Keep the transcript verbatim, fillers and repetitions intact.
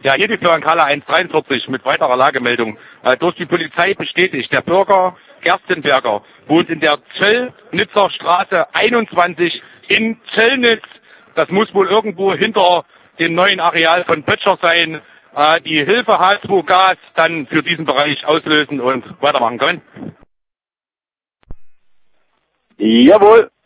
Ja, hier die Fluankala eins dreiundvierzig mit weiterer Lagemeldung. Äh, durch die Polizei bestätigt, der Bürger Gerstenberger wohnt in der Zöllnitzer Straße einundzwanzig in Zöllnitz. Das muss wohl irgendwo hinter dem neuen Areal von Böttcher sein. Äh, die Hilfe H zwei Gas dann für diesen Bereich auslösen und weitermachen können. Jawohl.